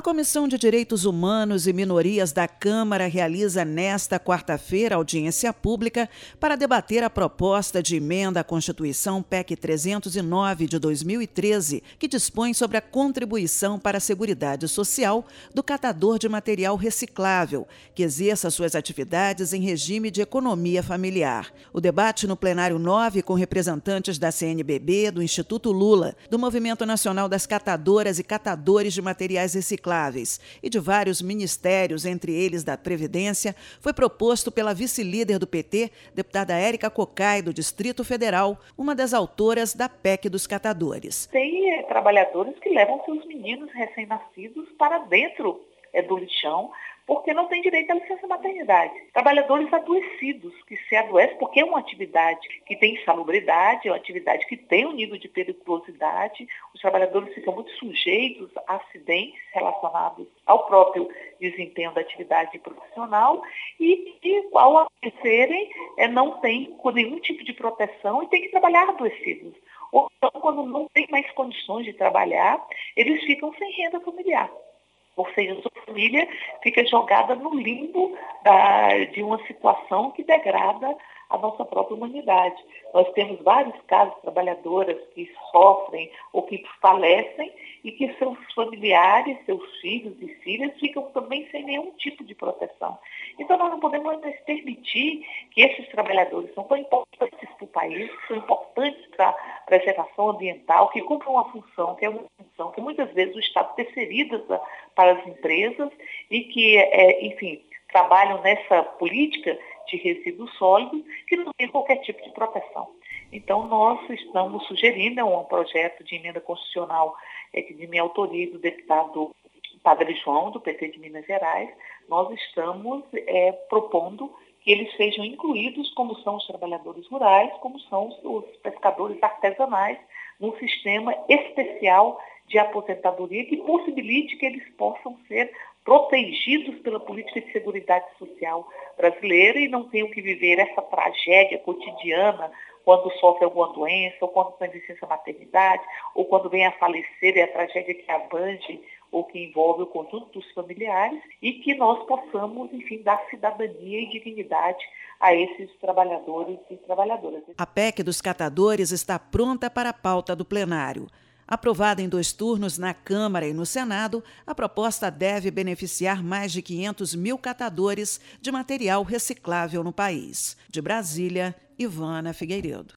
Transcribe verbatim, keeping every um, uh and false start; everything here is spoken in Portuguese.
Comissão de Direitos Humanos e Minorias da Câmara realiza nesta quarta-feira audiência pública para debater a proposta de emenda à Constituição P E C trezentos e nove de dois mil e treze, que dispõe sobre a contribuição para a Seguridade Social do catador de material reciclável, que exerça suas atividades em regime de economia familiar. O debate no plenário nove, com representantes da C N B B, do Instituto Lula, do Movimento Nacional das Catadoras e Catadores de Materiais Recicláveis e de vários ministérios, entre eles da Previdência, foi proposto pela vice-líder do P T, deputada Érica Cocai, do Distrito Federal, uma das autoras da P E C dos catadores. Tem é, trabalhadores que levam seus meninos recém-nascidos para dentro é, do lixão, porque não tem direito à licença maternidade. Trabalhadores adoecidos, que se adoecem porque é uma atividade que tem insalubridade, é uma atividade que tem um nível de periculosidade, os trabalhadores ficam muito sujeitos a acidentes relacionados ao próprio desempenho da atividade profissional e que, ao adoecerem, é, não tem nenhum tipo de proteção e tem que trabalhar adoecidos. Ou então, quando não tem mais condições de trabalhar, eles ficam sem renda familiar. Ou seja, sua família fica jogada no limbo da, de uma situação que degrada a nossa própria humanidade. Nós temos vários casos de trabalhadoras que sofrem ou que falecem e que seus familiares, seus filhos e filhas ficam também sem nenhum tipo de proteção. Então nós não podemos mais permitir que esses trabalhadores são tão importantes para o país, que são importantes para a preservação ambiental, que cumprem uma função, que é uma função que muitas vezes o Estado terceiriza para as empresas e que, é, enfim, trabalham nessa política de resíduos sólidos que não tem qualquer tipo de proteção. Então, nós estamos sugerindo é um projeto de emenda constitucional é, de minha autoria e do deputado Padre João, do P T de Minas Gerais. Nós estamos é, propondo que eles sejam incluídos, como são os trabalhadores rurais, como são os, os pescadores artesanais, num sistema especial de aposentadoria que possibilite que eles possam ser protegidos pela política de seguridade social brasileira e não tenham que viver essa tragédia cotidiana quando sofre alguma doença, ou quando tem licença maternidade, ou quando vem a falecer, é a tragédia que abrange ou que envolve o conjunto dos familiares, e que nós possamos, enfim, dar cidadania e dignidade a esses trabalhadores e trabalhadoras. A P E C dos catadores está pronta para a pauta do plenário. Aprovada em dois turnos na Câmara e no Senado, a proposta deve beneficiar mais de quinhentos mil catadores de material reciclável no país. De Brasília, Ivana Figueiredo.